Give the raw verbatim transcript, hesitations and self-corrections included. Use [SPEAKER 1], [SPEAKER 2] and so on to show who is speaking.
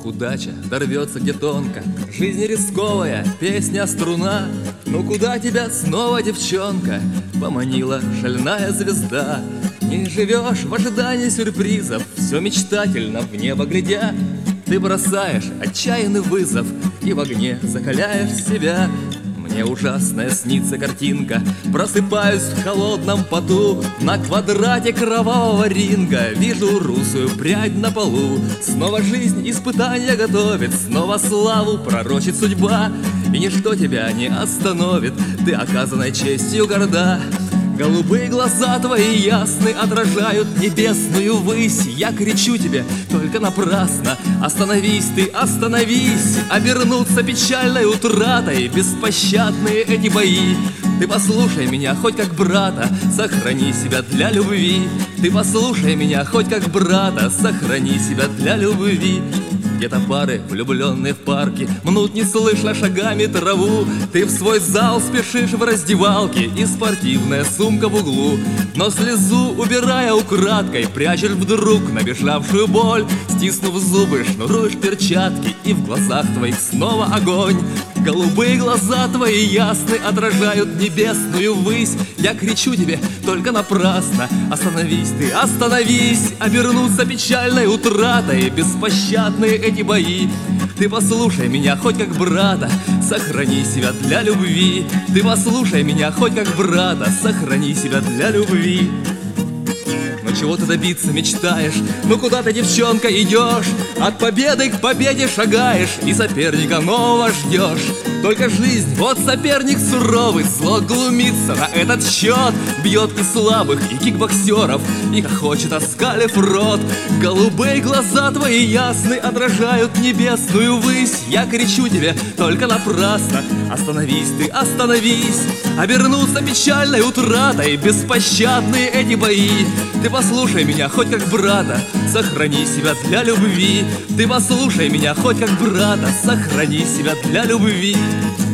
[SPEAKER 1] удача дорвется где тонко, жизнь рисковая, песня струна. Ну куда тебя снова, девчонка, поманила шальная звезда? Не живешь в ожидании сюрпризов, все мечтательно в небо глядя. Ты бросаешь отчаянный вызов и в огне закаляешь себя. Мне ужасная снится картинка, просыпаюсь в холодном поту. На квадрате кровавого ринга вижу русую прядь на полу. Снова жизнь испытания готовит, снова славу пророчит судьба. И ничто тебя не остановит, ты оказанной честью горда. Голубые глаза твои ясны, отражают небесную высь. Я кричу тебе, только напрасно. Остановись ты, остановись. Обернутся печальной утратой беспощадные эти бои. Ты послушай меня хоть как брата, сохрани себя для любви. Ты послушай меня хоть как брата, сохрани себя для любви. Где-то пары, влюбленные в парке, мнут неслышно шагами траву. Ты в свой зал спешишь в раздевалке, и спортивная сумка в углу. Но слезу, убирая украдкой, прячешь вдруг набежавшую боль. Стиснув зубы, шнуруешь перчатки, и в глазах твоих снова огонь. Голубые глаза твои ясны, отражают небесную высь. Я кричу тебе, только напрасно. Остановись ты, остановись. Обернутся печальной утратой беспощадные эти бои. Ты послушай меня хоть как брата, сохрани себя для любви. Ты послушай меня хоть как брата, сохрани себя для любви. Ну чего ты добиться мечтаешь? Ну куда ты, девчонка, идешь? От победы к победе шагаешь и соперника нового ждешь. Только жизнь, вот соперник суровый, зло глумится на этот счет. Бьет и слабых, и кикбоксеров, и хохочет, оскалив рот. Голубые глаза твои ясны, отражают небесную высь. Я кричу тебе, только напрасно. Остановись ты, остановись. Обернутся печальной утратой беспощадные эти бои. Ты послушай меня хоть как брата, сохрани себя для любви. Ты послушай меня хоть как брата, сохрани себя для любви.